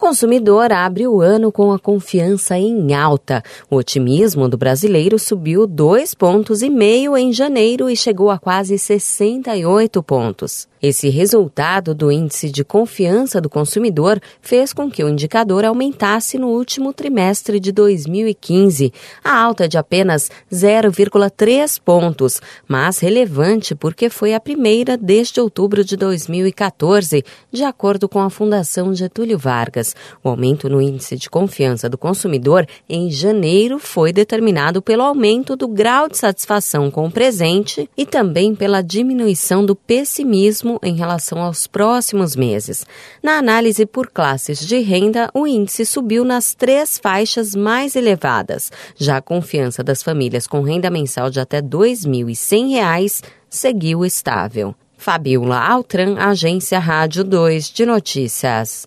consumidor abre o ano com a confiança em alta. O otimismo do brasileiro subiu 2,5 pontos em janeiro e chegou a quase 68 pontos. Esse resultado do índice de confiança do consumidor fez com que o indicador aumentasse no último trimestre de 2015. A alta é de apenas 0,3 pontos, mas relevante porque foi a primeira desde outubro de 2014, de acordo com a Fundação Getúlio Vargas. O aumento no índice de confiança do consumidor em janeiro foi determinado pelo aumento do grau de satisfação com o presente e também pela diminuição do pessimismo em relação aos próximos meses. Na análise por classes de renda, o índice subiu nas 3 faixas mais elevadas. Já a confiança das famílias com renda mensal de até R$ 2.100 seguiu estável. Fabiola Altran, Agência Rádio 2 de Notícias.